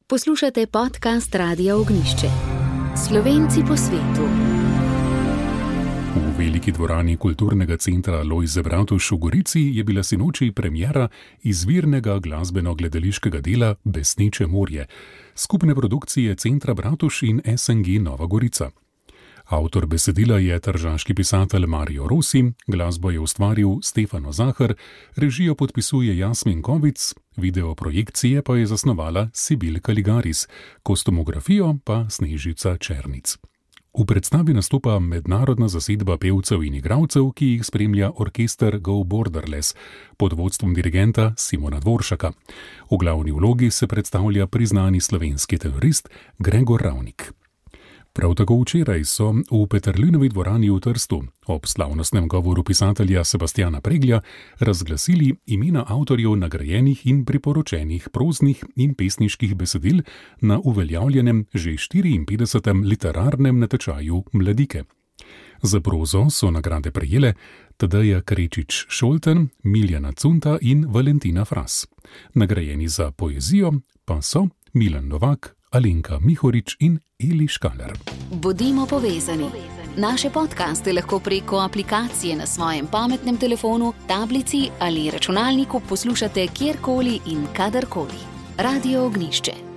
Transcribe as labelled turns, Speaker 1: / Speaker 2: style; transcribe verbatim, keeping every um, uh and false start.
Speaker 1: Poslušate podcast Radia Ognjišče. Slovenci po svetu.
Speaker 2: V veliki dvorani Kulturnega centra Lojze Bratuš v Gorici je bila sinoči premiera izvirnega glasbeno-gledališkega dela Besneče morje, skupne produkcije Centra Bratuš in S N G Nova Gorica. Avtor besedila je tržaški pisatelj Mario Rossi, glasbo je ustvaril Stefano Zahar, režijo podpisuje Jasmin Kovic, video projekcije pa je zasnovala Sibil Kaligaris, kostumografijo pa Snežica Černic. V predstavi nastopa mednarodna zasedba pevcev in igralcev, ki jih spremlja orkester Go Borderless pod vodstvom dirigenta Simona Dvoršaka. V glavni vlogi se predstavlja priznani slovenski tenorist Gregor Ravnik. Prav tako včeraj so v Peterlinovi dvorani v Trstu ob slavnostnem govoru pisatelja Sebastjana Preglja razglasili imena avtorjev nagrajenih in priporočenih proznih in pesniških besedil na uveljavljenem že štiriinpetdesetem literarnem natečaju Mladike. Za prozo so nagrade prejele Tadeja Krečič Šolten, Miljana Cunta in Valentina Fras. Nagrajeni za poezijo pa so Milan Novak, Alenka Mihorič in Eli Škaler.
Speaker 1: Bodimo povezani. Naše podcaste lahko preko aplikacije na svojem pametnem telefonu, tablici ali računalniku poslušate kjerkoli in kadarkoli. Radio Ognjišče.